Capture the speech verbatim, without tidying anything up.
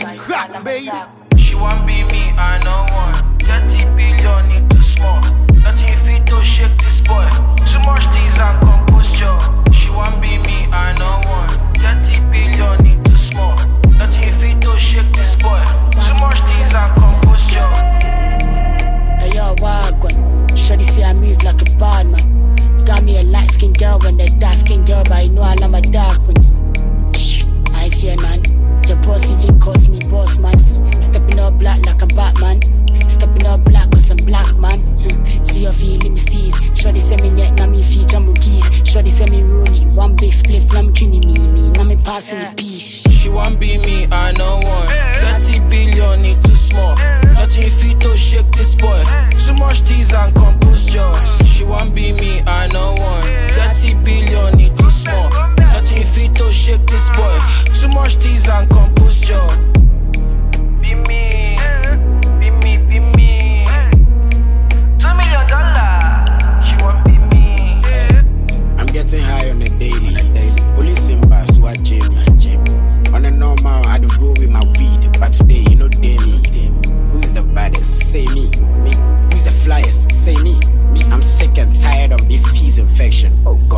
It's crack, baby. She want be me, I know one. thirty billion need to small. Nothing fit to shake this boy. Too much tease and composure. She want be me, I know one. thirty billion need to small. Nothing fit to shake this boy. Too much tease and composure. Hey yo, wagwan. Shorty say I move like a bad man. Got me a light skin girl when the dark skin girl, but you know I love my dark ones. I fear none. Your boss even calls me boss man. Stepping up black like a Batman. Stepping up black cause I'm black man. See your feeling steez. Shorty say me net na me feature keys. Shorty say me rollie. One big spliff na me trini me me. Na me passing the piece. She want be me, I know one. thirty billion need too small. Nothing fit to shake this boy. Too much tease and composure. She want be me, I know one. thirty billion need too small. Nothing fit to shake this boy. Too much tease and composure. Be me, be me, be me. Two million dollars. She want be me. I'm getting high on the daily. Police in bus, what Jimmy? On a normal, I do roll with my weed, but today you know they me. Who's the baddest? Say me. Me. Who's the flyest? Say me. Me. I'm sick and tired of this tease infection. Oh